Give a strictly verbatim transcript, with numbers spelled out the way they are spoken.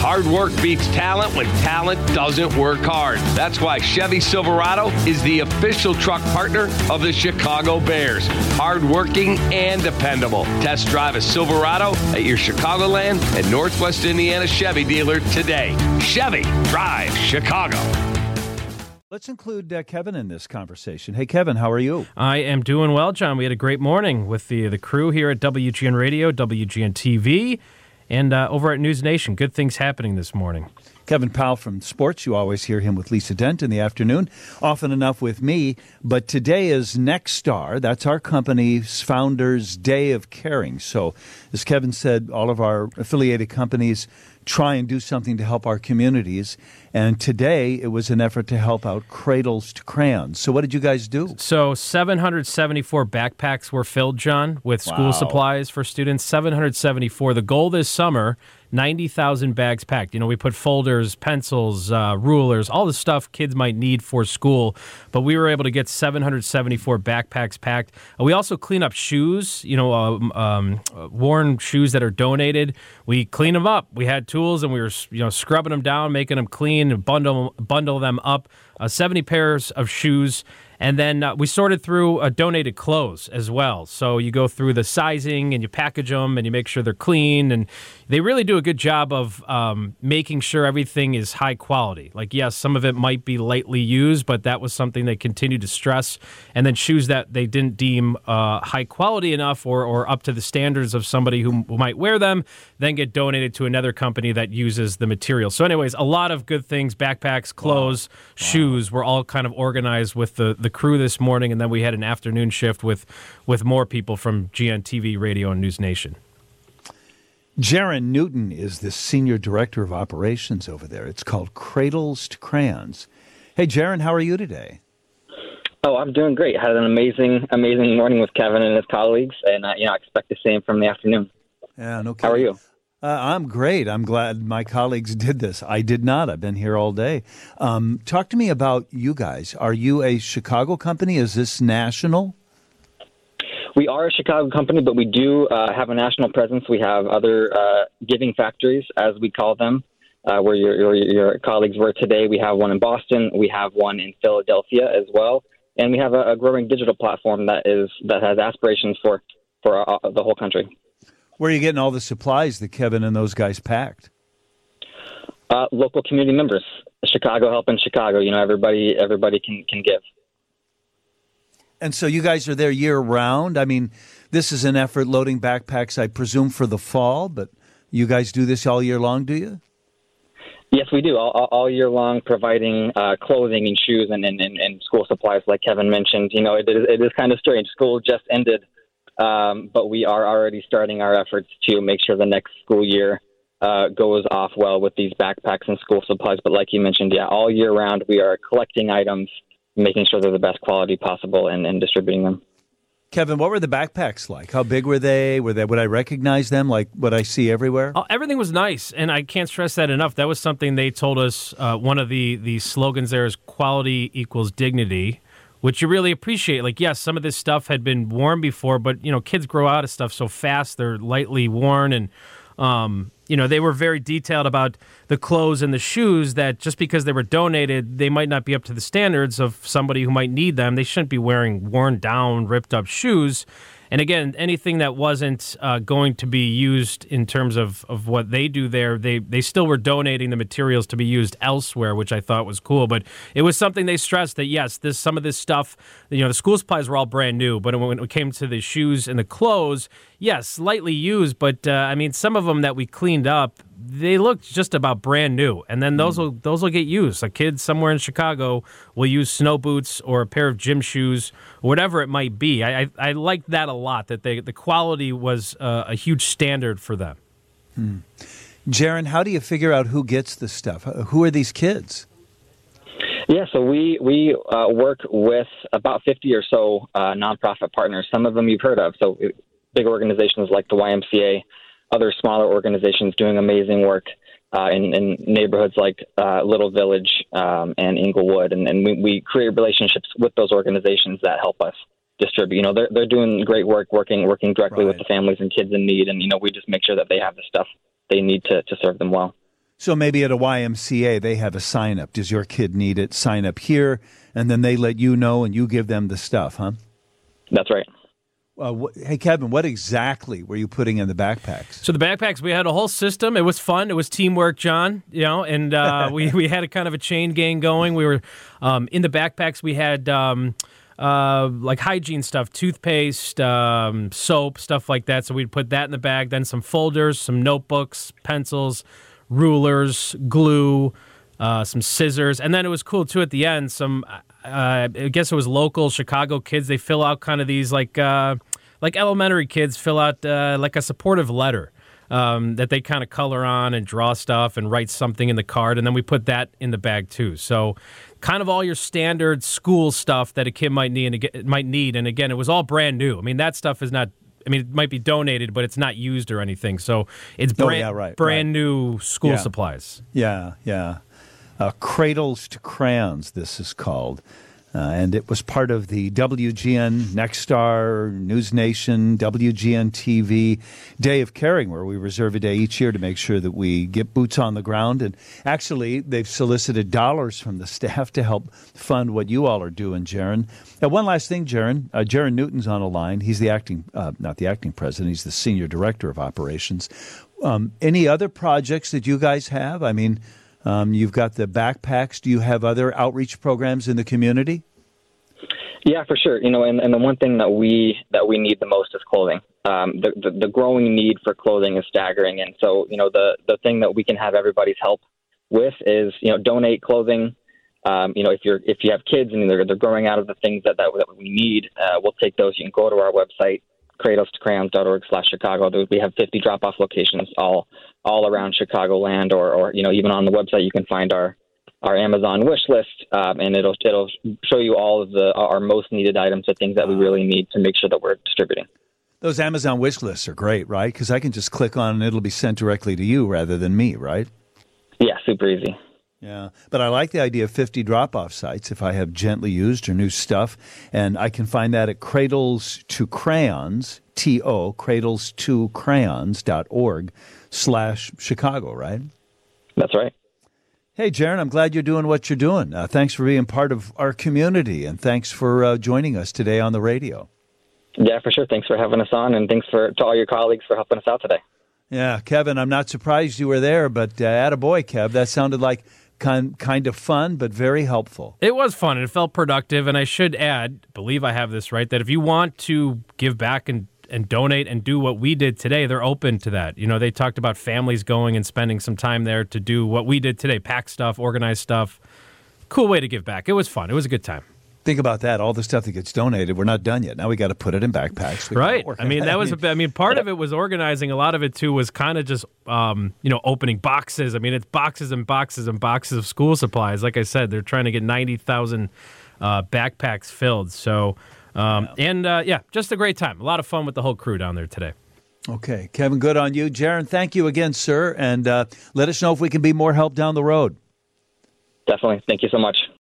Hard work beats talent when talent doesn't work hard. That's why Chevy Silverado is the official truck partner of the Chicago Bears. Hardworking and dependable. Test drive a Silverado at your Chicagoland and Northwest Indiana Chevy dealer today. Chevy, drive Chicago. Let's include uh, Kevin in this conversation. Hey, Kevin, how are you? I am doing well, John. We had a great morning with the the crew here at W G N Radio, W G N T V, and uh, over at News Nation. Good things happening this morning. Kevin Powell from Sports. You always hear him with Lisa Dent in the afternoon, often enough with me. But today is Nexstar. That's our company's founders' day of caring. So, as Kevin said, all of our affiliated companies try and do something to help our communities. And today it was an effort to help out Cradles to Crayons. So what did you guys do? So seven hundred seventy-four backpacks were filled, John, with school Wow. supplies for students. seven hundred seventy-four. The goal this summer, ninety thousand bags packed. You know, we put folders, pencils, uh, rulers, all the stuff kids might need for school. But we were able to get seven hundred seventy-four backpacks packed. Uh, we also clean up shoes, you know, uh, um, uh, worn shoes that are donated. We clean them up. We had tools, and we were, you know, scrubbing them down, making them clean, and bundle bundle them up. Uh, seventy pairs of shoes. And then uh, we sorted through uh, donated clothes as well. So you go through the sizing and you package them and you make sure they're clean. And they really do a good job of um, making sure everything is high quality. Like, yes, some of it might be lightly used, but that was something they continued to stress. And then shoes that they didn't deem uh, high quality enough or, or up to the standards of somebody who, who might wear them, then get donated to another company that uses the material. So anyways, a lot of good things, backpacks, clothes, wow. shoes, were all kind of organized with the, the crew this morning, and then we had an afternoon shift with with more people from G N T V, Radio, and News Nation. Jaron Newton is the Senior Director of Operations over there. It's called Cradles to Crayons. Hey, Jaron, how are you today? Oh, I'm doing great. Had an amazing, amazing morning with Kevin and his colleagues, and uh, you know, I expect the same from the afternoon. Yeah, no kidding. How are you? Uh, I'm great. I'm glad my colleagues did this. I did not. I've been here all day. Um, talk to me about you guys. Are you a Chicago company? Is this national? We are a Chicago company, but we do uh, have a national presence. We have other uh, giving factories, as we call them, uh, where your, your, your colleagues were today. We have one in Boston. We have one in Philadelphia as well. And we have a, a growing digital platform that is that has aspirations for, for uh, the whole country. Where are you getting all the supplies that Kevin and those guys packed? Uh, local community members, Chicago helping Chicago. You know, everybody everybody can, can give. And so you guys are there year round? I mean, this is an effort loading backpacks, I presume, for the fall, but you guys do this all year long, do you? Yes, we do, all, all year long, providing uh, clothing and shoes and, and, and school supplies, like Kevin mentioned. You know, it is, it is kind of strange. School just ended. Um, but we are already starting our efforts to make sure the next school year uh, goes off well with these backpacks and school supplies. But like you mentioned, yeah, all year round we are collecting items, making sure they're the best quality possible, and, and distributing them. Kevin, what were the backpacks like? How big were they? Were they? Would I recognize them like what I see everywhere? Oh, everything was nice, and I can't stress that enough. That was something they told us. Uh, one of the, the slogans there is quality equals dignity, which you really appreciate. Like, yes, some of this stuff had been worn before, but, you know, kids grow out of stuff so fast, they're lightly worn, and, um, you know, they were very detailed about the clothes and the shoes that just because they were donated, they might not be up to the standards of somebody who might need them. They shouldn't be wearing worn down, ripped up shoes. And again, anything that wasn't uh, going to be used in terms of, of what they do there, they, they still were donating the materials to be used elsewhere, which I thought was cool. But it was something they stressed that, yes, this some of this stuff, you know, the school supplies were all brand new. But when it came to the shoes and the clothes, yes, slightly used. But, uh, I mean, some of them that we cleaned up, they looked just about brand new. And then those will those will get used. A kid somewhere in Chicago will use snow boots or a pair of gym shoes, whatever it might be. I I, I liked that a lot, that they, the quality was uh, a huge standard for them. Hmm. Jaron, how do you figure out who gets the stuff? Who are these kids? Yeah, so we, we uh, work with about fifty or so uh, nonprofit partners. Some of them you've heard of. So big organizations like the Y M C A, other smaller organizations doing amazing work uh, in, in neighborhoods like uh, Little Village um, and Inglewood. And, and we, we create relationships with those organizations that help us distribute. You know, they're, they're doing great work, working working directly Right. with the families and kids in need. And, you know, we just make sure that they have the stuff they need to, to serve them well. So maybe at a Y M C A, they have a sign up. Does your kid need it? Sign up here, and then they let you know and you give them the stuff, huh? That's right. Uh, wh- hey, Kevin, what exactly were you putting in the backpacks? So the backpacks, we had a whole system. It was fun. It was teamwork, John. You know, and uh, we we had a kind of a chain gang going. We were um, in the backpacks. We had um, uh, like hygiene stuff, toothpaste, um, soap, stuff like that. So we'd put that in the bag. Then some folders, some notebooks, pencils, rulers, glue, uh, some scissors, and then it was cool too at the end. Some, uh, I guess it was local Chicago kids. They fill out kind of these like uh, like elementary kids fill out uh, like a supportive letter um, that they kind of color on and draw stuff and write something in the card, and then we put that in the bag too. So kind of all your standard school stuff that a kid might need. And might need, and again, it was all brand new. I mean, that stuff is not. I mean, it might be donated, but it's not used or anything. So it's brand, oh, yeah, right, brand right. new school Yeah. supplies. Yeah, yeah. Uh, Cradles to Crayons, this is called. Uh, and it was part of the W G N, Nexstar, News Nation, W G N T V Day of Caring, where we reserve a day each year to make sure that we get boots on the ground. And actually, they've solicited dollars from the staff to help fund what you all are doing, Jaron. Now, one last thing, Jaron. Uh, Jaron Newton's on the line. He's the acting, uh, not the acting president, he's the senior director of operations. Um, any other projects that you guys have? I mean, Um, you've got the backpacks. Do you have other outreach programs in the community? Yeah, for sure. You know, and, and the one thing that we that we need the most is clothing. Um, the, the the growing need for clothing is staggering, and so you know the the thing that we can have everybody's help with is you know donate clothing. Um, you know, if you're if you have kids and they're they're growing out of the things that that, that we need, uh, we'll take those. You can go to our website, cradles to crayons dot org slash Chicago. We have fifty drop-off locations all all around Chicagoland, or, or you know, even on the website, you can find our, our Amazon wish list, um, and it'll it'll show you all of the our most needed items, the things that we really need to make sure that we're distributing. Those Amazon wish lists are great, right? Because I can just click on and it'll be sent directly to you rather than me, right? Yeah, super easy. Yeah, but I like the idea of fifty drop-off sites if I have gently used or new stuff, and I can find that at Cradles to Crayons, T O, cradles to crayons dot org slash Chicago, right? That's right. Hey, Jaron, I'm glad you're doing what you're doing. Uh, thanks for being part of our community, and thanks for uh, joining us today on the radio. Yeah, for sure. Thanks for having us on, and thanks for to all your colleagues for helping us out today. Yeah, Kevin, I'm not surprised you were there, but uh, attaboy, Kev. That sounded like kind, kind of fun, but very helpful. It was fun, and it felt productive, and I should add, believe I have this right, that if you want to give back and and donate and do what we did today, they're open to that. You know, they talked about families going and spending some time there to do what we did today, pack stuff, organize stuff. Cool way to give back. It was fun. It was a good time. Think about that. All the stuff that gets donated, we're not done yet. Now we got to put it in backpacks. We right. gotta I mean, that was, a bit, I mean, part of it was organizing. A lot of it, too, was kind of just, um, you know, opening boxes. I mean, it's boxes and boxes and boxes of school supplies. Like I said, they're trying to get ninety thousand uh, backpacks filled. So, um, yeah. and, uh, yeah, just a great time. A lot of fun with the whole crew down there today. Okay. Kevin, good on you. Jaron, thank you again, sir. And uh, let us know if we can be more help down the road. Definitely. Thank you so much.